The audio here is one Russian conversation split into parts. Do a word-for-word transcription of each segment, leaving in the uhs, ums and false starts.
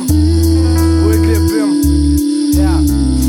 Выгребем, выгребем, yeah.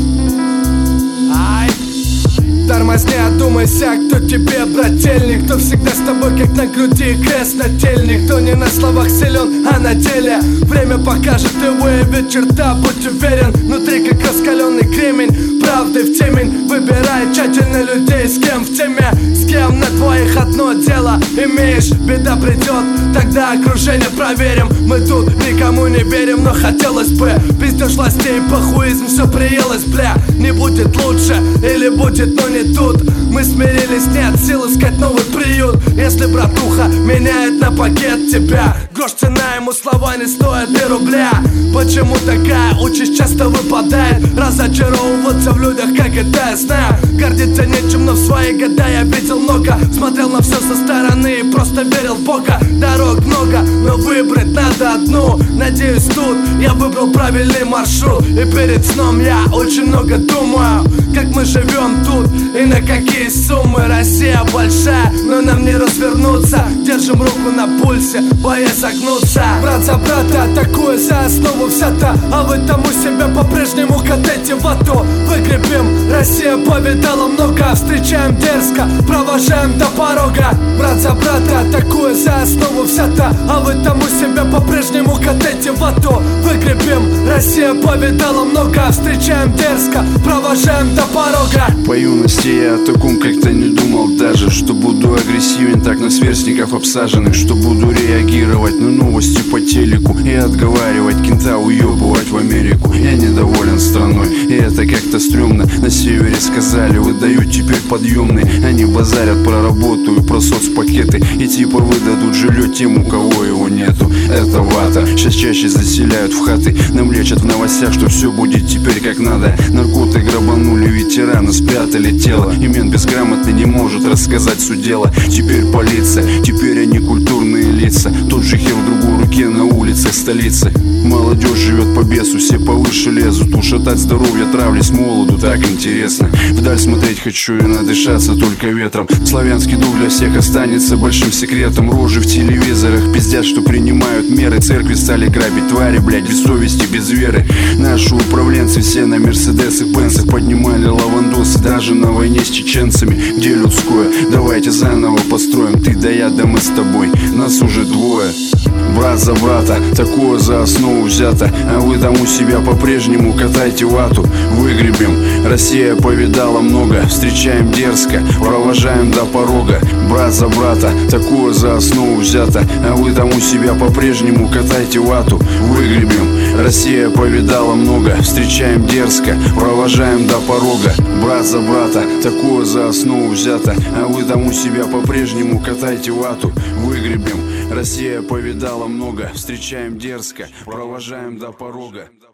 Ай. Тормозни, одумайся, кто тебе брательник, кто всегда с тобой, как на груди крест нательник, кто не на словах силен, а на деле. Время покажет, ты выявит черта, будь уверен, внутри как раскаленный кремень. Правды в темень, выбирай тщательно людей, с кем в теме, с кем на твоих одно дело имеешь. Беда придет, тогда окружение проверим. Мы тут никому не верим, но хотелось бы. Пиздеж властей, похуизм, все приелось, бля. Не будет лучше, или будет, но не тут. Мы смирились, нет сил искать новый приют. Если братуха меняет на пакет тебя, грош цена, ему слова не стоят и рубля. Почему такая участь часто выпадает? Разочаровываться в людях, как это я знаю. Гордиться нечем, но в свои года я видел много. Смотрел на все со стороны и просто верил в Бога. Дорог много, но выбрать надо одну. Надеюсь, тут я выбрал правильный маршрут. И перед сном я очень много думаю, как мы живем тут и на какие суммы. Россия большая, но нам не развернуться. Держим руку на пульсе, боясь согнуться. Брат за брата, атакуя за основу взята, а вы тому себя по-прежнему катайте вату. Выгребем, Россия повидала много. Встречаем дерзко, провожаем до порога. Брат за брата, атакуя за основу взята, а вы тому себя по-прежнему катайте вату. Выгребем, Россия повидала много. Встречаем дерзко, провожаем до порога. По юности я о таком как-то не думал даже, что буду агрессивен так на сверстников обсаженных, что буду реагировать на новости по телеку и отговаривать кента уебывать в Америку. Я недоволен страной, и это как-то стрёмно. На севере сказали, выдают теперь подъемные. Они базарят про работу и про соцпакеты, и типа выдадут жилье тем, у кого его нету. Это вата, сейчас чаще заселяют в хаты. Нам лечат в новостях, что все будет теперь как надо. Наркоты грабанули ветерана, спрятали тело, и мент безграмотный не может рассказать суть дела. Теперь полиция, теперь они культурные лица. Тот же хер в другой руке на улице столицы. Молодежь живет по бесу, все повыше лезут. Ушатать здоровье, травли с молоду, так интересно. Вдаль смотреть хочу и надышаться только ветром. Славянский дух для всех останется большим секретом. Рожи в телевизорах пиздят, что принимают меры. Церкви стали грабить, твари, блядь, без совести, без веры. Наши управленцы все на мерседес и бенцах поднимали лавандосы даже на войне с чеченцами. Где людское? Давайте заново построим. Ты да я, да мы с тобой, нас уже двое. Брат за брата, такое за основу взято, а вы там у себя по-прежнему катайте вату. Выгребем, Россия повидала много. Встречаем дерзко, провожаем до порога. Брат за брата, такое за основу взято, а вы там у себя по-прежнему катайте вату. Выгребем, Россия повидала много. Встречаем дерзко, провожаем до порога. Брат за брата, такое за основу взято, а вы там у себя по-прежнему катайте вату. Выгребем, Россия повидала много. Встречаем дерзко, провожаем до порога.